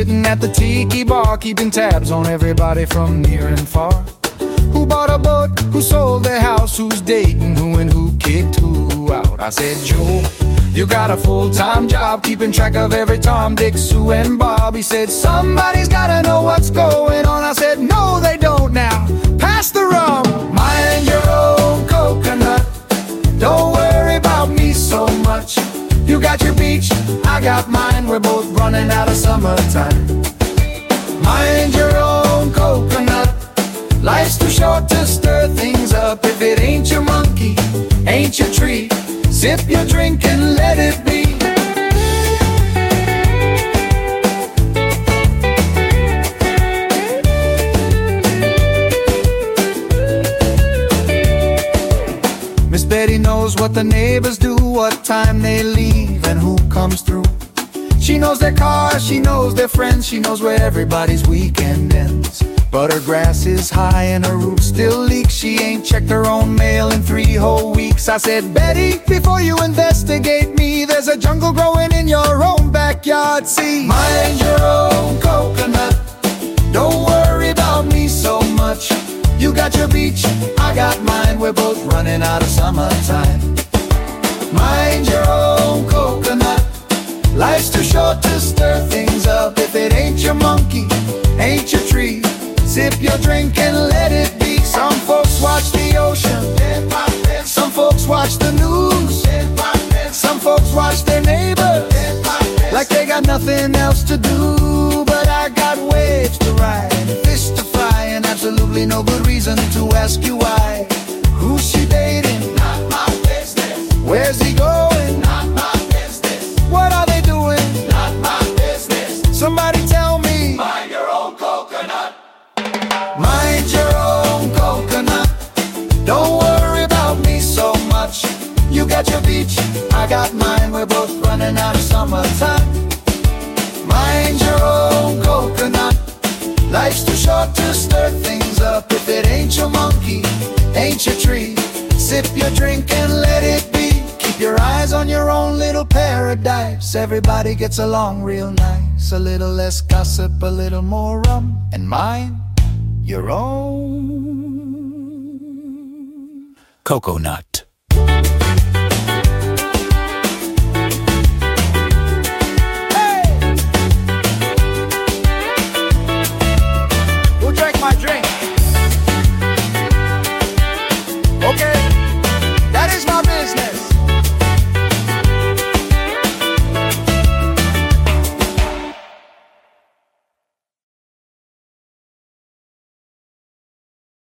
sitting at the tiki bar, keeping tabs on everybody from near and far. Who bought a boat, who sold their house, who's dating who, and who kicked who out. I said, Joe, you got a full-time job, keeping track of every Tom, Dick, Sue, and Bob. He said, somebody's gotta know what's going on. I said, no, they don't now. Pass the rum. Mind your own coconut. Don't worry about me so much. You got your beach, I got mine. We're both running out of summertime. Mind your own coconut. Life's too short to stir things up. If it ain't your monkey, ain't your tree, sip your drink and let it be. Miss Betty knows what the neighbors do, what time they leave, and who comes through. She knows their cars, she knows their friends, she knows where everybody's weekend ends. But her grass is high and her roof still leaks. She ain't checked her own mail in 3 whole weeks. I said, Betty, before you investigate me, there's a jungle growing in your own backyard, see. Mind your own coconut. Don't worry about me so much. You got your beach, I got mine. We're both running out of summertime. Mind your own coconut. Life's too short to stir things up. If it ain't your monkey, ain't your tree, sip your drink and let it be. Some folks watch the ocean, some folks watch the news, some folks watch their neighbors like they got nothing else to do. But I got waves to ride, fish to fry, and absolutely no good reason to ask you why. Who's she dating? Not my business. Where's he going? Not my business. What are they doing? Not my business. Somebody tell me. Mind your own coconut. Mind your own coconut. Don't worry about me so much. You got your beach, I got mine. We're both running out of summertime. Mind your own coconut. Life's too short to stir things up. If it ain't your monkey, ain't your tree, sip your drink and let it be. Keep your eyes on your own little paradise. Everybody gets along real nice. A little less gossip, a little more rum, and mind your own coconut.